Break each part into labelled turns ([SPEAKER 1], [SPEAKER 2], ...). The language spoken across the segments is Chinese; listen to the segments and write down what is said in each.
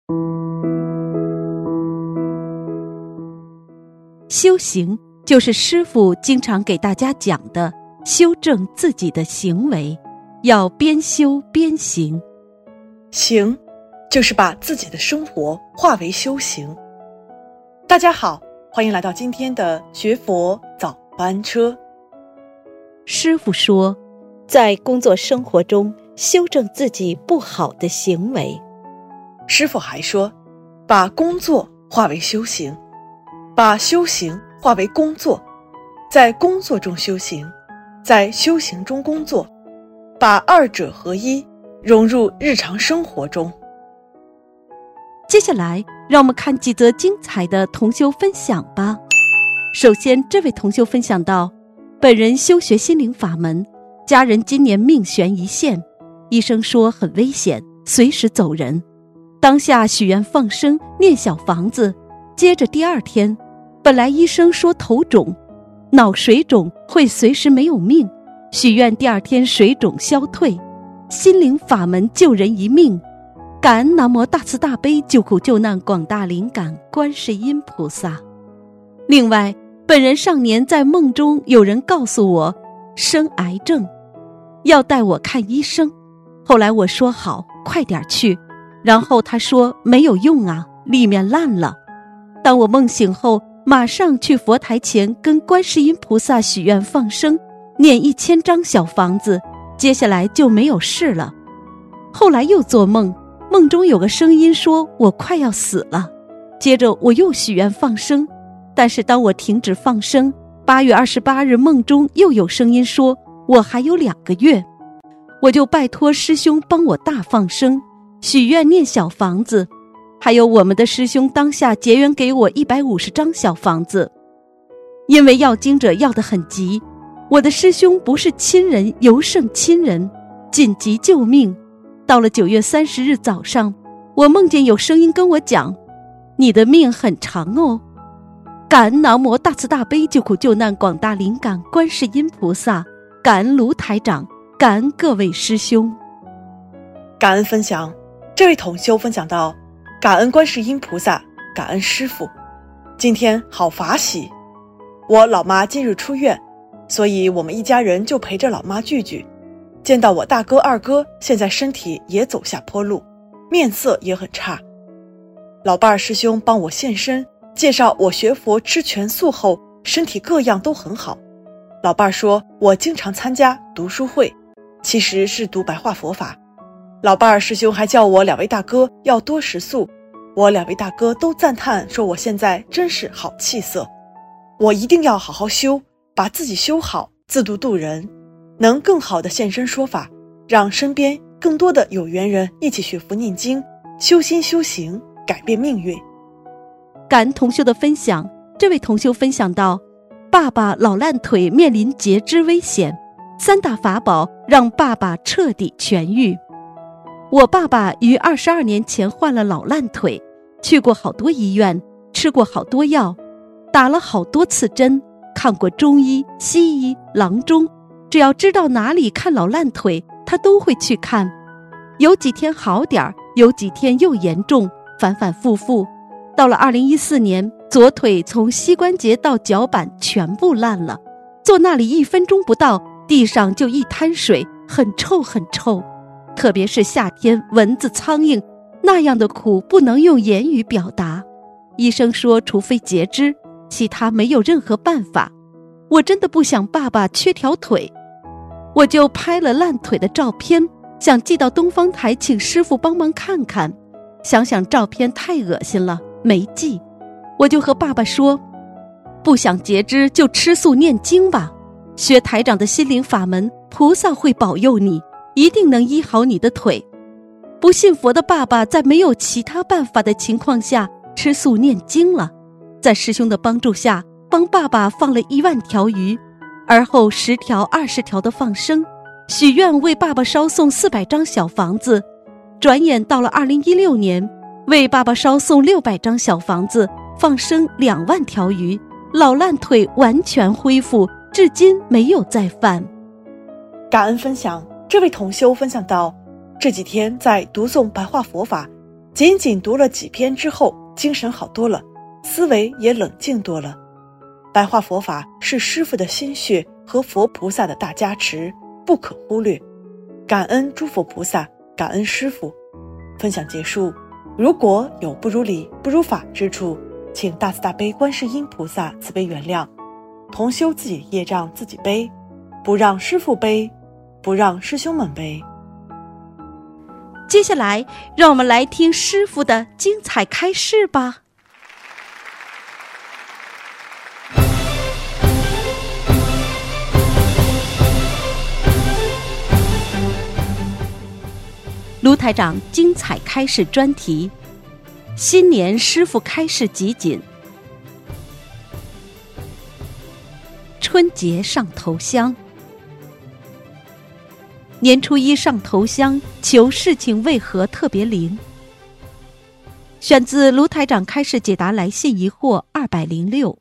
[SPEAKER 1] 修行就是师父经常给大家讲的，修正自己的行为，要边修边行。
[SPEAKER 2] 行，就是把自己的生活化为修行。大家好，欢迎来到今天的学佛早班车。
[SPEAKER 1] 师父说，在工作生活中修正自己不好的行为。
[SPEAKER 2] 师父还说，把工作化为修行，把修行化为工作，在工作中修行，在修行中工作，把二者合一，融入日常生活中。
[SPEAKER 1] 接下来让我们看几则精彩的同修分享吧。首先，这位同修分享到，本人修学心灵法门，家人今年命悬一线，医生说很危险，随时走人。当下许愿放生念小房子，接着第二天，本来医生说头肿，脑水肿会随时没有命，许愿第二天水肿消退，心灵法门救人一命，感恩南无大慈大悲救苦救难广大灵感观世音菩萨。另外，本人上年在梦中有人告诉我生癌症，要带我看医生，后来我说好，快点去，然后他说没有用啊，里面烂了。当我梦醒后，马上去佛台前跟观世音菩萨许愿放生，念1000张小房子，接下来就没有事了。后来又做梦，梦中有个声音说我快要死了，接着我又许愿放生，但是当我停止放生，8月28日梦中又有声音说我还有2个月，我就拜托师兄帮我大放生，许愿念小房子，还有我们的师兄当下结缘给我150张小房子。因为要经者要得很急，我的师兄不是亲人尤胜亲人，紧急救命。到了9月30日早上，我梦见有声音跟我讲，你的命很长哦。感恩南无大慈大悲救苦救难广大灵感观世音菩萨，感恩卢台长，感恩各位师兄。
[SPEAKER 2] 感恩分享，这位同修分享到，感恩观世音菩萨，感恩师父，今天好法喜。我老妈今日出院，所以我们一家人就陪着老妈聚聚。见到我大哥二哥现在身体也走下坡路，面色也很差。老伴儿师兄帮我现身，介绍我学佛吃全素后身体各样都很好。老伴儿说我经常参加读书会，其实是读白话佛法。老伴儿师兄还叫我2位大哥要多食素，我2位大哥都赞叹说我现在真是好气色。我一定要好好修，把自己修好，自度度人，能更好的现身说法，让身边更多的有缘人一起学佛念经，修心修行，改变命运。
[SPEAKER 1] 感恩同修的分享，这位同修分享到，爸爸老烂腿面临截肢危险，3大法宝让爸爸彻底痊愈。我爸爸于22年前患了老烂腿，去过好多医院，吃过好多药，打了好多次针，看过中医、西医、郎中，只要知道哪里看老烂腿，他都会去看。有几天好点，有几天又严重，反反复复。到了2014年，左腿从膝关节到脚板全部烂了，坐那里1分钟不到，地上就一滩水，很臭很臭。特别是夏天，蚊子苍蝇那样的苦不能用言语表达。医生说除非截肢，其他没有任何办法。我真的不想爸爸缺条腿，我就拍了烂腿的照片，想寄到东方台请师父帮忙看看。想想照片太恶心了，没寄。我就和爸爸说，不想截肢就吃素念经吧，学台长的心灵法门，菩萨会保佑你，一定能医好你的腿。不信佛的爸爸在没有其他办法的情况下吃素念经了，在师兄的帮助下，帮爸爸放了1万条鱼，而后10条、20条的放生，许愿为爸爸烧送400张小房子。转眼到了2016年，为爸爸烧送600张小房子，放生2万条鱼，老烂腿完全恢复，至今没有再犯。
[SPEAKER 2] 感恩分享，这位同修分享到，这几天在读诵白话佛法， 仅仅读了几篇之后，精神好多了，思维也冷静多了。白话佛法是师父的心血和佛菩萨的大加持，不可忽略。感恩诸佛菩萨，感恩师父。分享结束，如果有不如理、不如法之处，请大慈大悲观世音菩萨慈悲原谅。同修自己业障自己背，不让师父背，不让师兄们背。
[SPEAKER 1] 接下来，让我们来听师父的精彩开示吧。卢台长精彩开示专题：新年师父开示集锦。春节上头香，年初一上头香，求事情为何特别灵？选自卢台长开示解答来信疑惑206。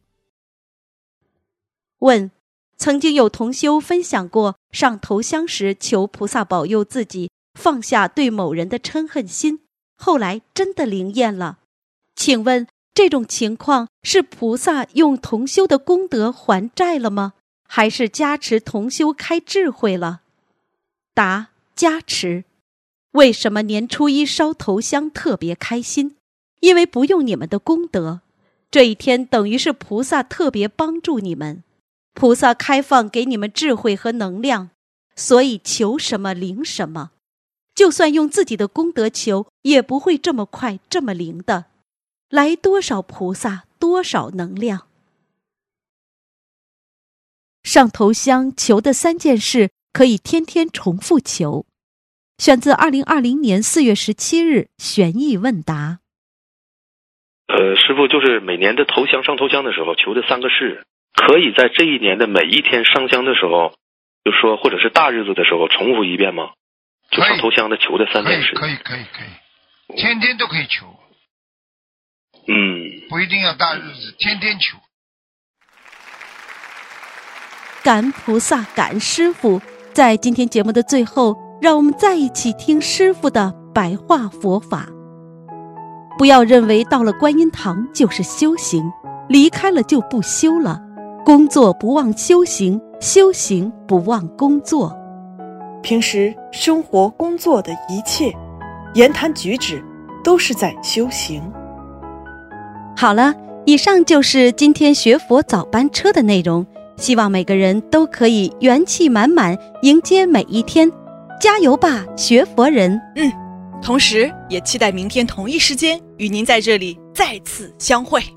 [SPEAKER 1] 问：曾经有同修分享过上头香时求菩萨保佑自己放下对某人的嗔恨心，后来真的灵验了。请问这种情况是菩萨用同修的功德还债了吗？还是加持同修开智慧了？答：加持。为什么年初一烧头香特别开心？因为不用你们的功德，这一天等于是菩萨特别帮助你们，菩萨开放给你们智慧和能量，所以求什么灵什么。就算用自己的功德求，也不会这么快这么灵的。来多少菩萨，多少能量。上头香求的3件事，可以天天重复求。选自2020年4月17日玄义问答。
[SPEAKER 3] 师父，就是每年的上头香的时候求的3个事，可以在这一年的每一天上香的时候，就说或者是大日子的时候重复一遍吗？就上头香的求的3件事。
[SPEAKER 4] 可以，天天都可以求。不一定要大日子，天天求。
[SPEAKER 1] 感恩菩萨，感恩师父。在今天节目的最后，让我们再一起听师父的白话佛法。不要认为到了观音堂就是修行，离开了就不修了。工作不忘修行，修行不忘工作。
[SPEAKER 2] 平时生活工作的一切言谈举止都是在修行。
[SPEAKER 1] 好了，以上就是今天学佛早班车的内容，希望每个人都可以元气满满迎接每一天，加油吧，学佛人！
[SPEAKER 2] 同时也期待明天同一时间与您在这里再次相会。